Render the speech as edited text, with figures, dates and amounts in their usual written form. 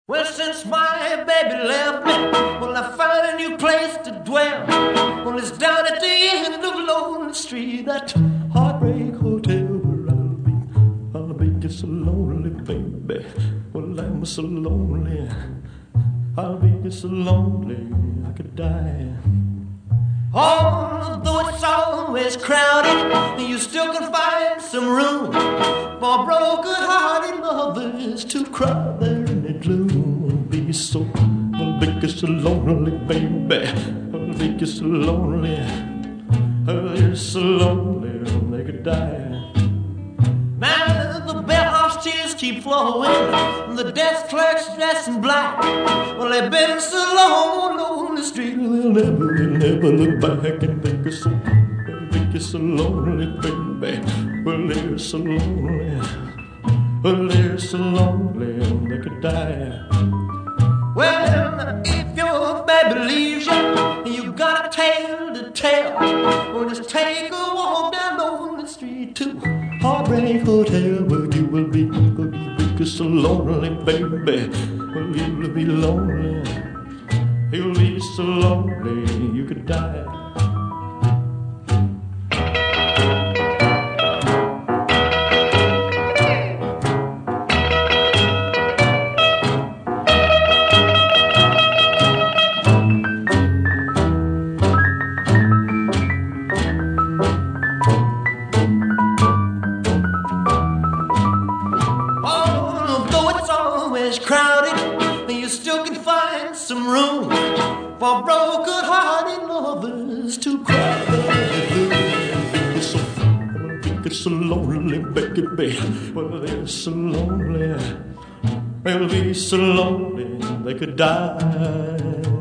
Well, since my baby left me, well, I found a new place to dwell. Well, it's down at the end of Lonely Street, that heartbreak hotel where I'll be just so lonely, baby. Well, I'm so lonely, I'll be just so lonely, I could die. Although it's always crowded, you still can find some room for broken-hearted lovers to cry there in the gloom. I'll be so lonely, baby. I'll be so lonely. You're so lonely, they could die. Now the bellhop's tears keep flowing, the desk clerk's dressed in black. Well, they've been so long on the street, they'll never look back and think you're so lonely, baby. Well, they're so lonely. Well, they're so lonely, they could die. Well, if your baby leaves you got a tale to tell. Well, just take a walk down on the street to Heartbreak Hotel, where you will be so lonely, baby. Well, you'll be lonely. You'll be so lonely, you could die. Crowded, you still can find some room for broken-hearted lovers to cry. They're so lonely, baby. Well, they're so lonely. They'll be so lonely they could die.